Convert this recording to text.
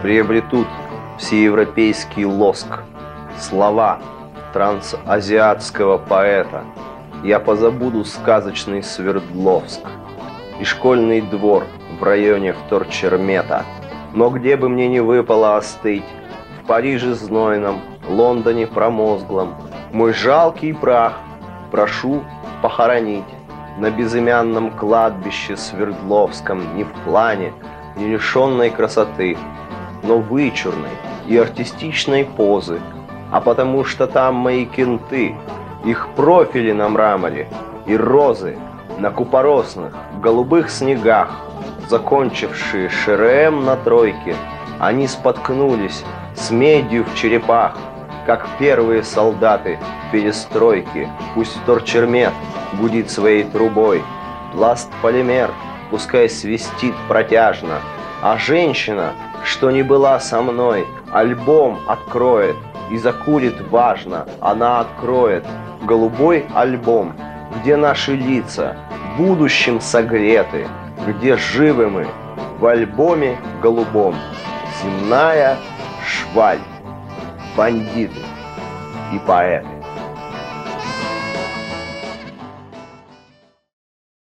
приобретут всеевропейский лоск. Слова трансазиатского поэта. Я позабуду сказочный Свердловск и школьный двор в районе Вторчермета. Но где бы мне ни выпало остыть, в Париже знойном, Лондоне промозглом, мой жалкий прах прошу похоронить на безымянном кладбище Свердловском, не в плане, не лишенной красоты, но вычурной и артистичной позы, а потому что там мои кенты, их профили на мраморе и розы на купоросных голубых снегах, закончившие ШРМ на тройке, они споткнулись с медью в черепах, как первые солдаты перестройки. Пусть Вторчермет гудит своей трубой, пласт-полимер пускай свистит протяжно, а женщина, что не была со мной, альбом откроет и закурит важно. Она откроет голубой альбом, где наши лица будущим согреты, где живы мы в альбоме голубом. Земная шваль, бандиты и поэты.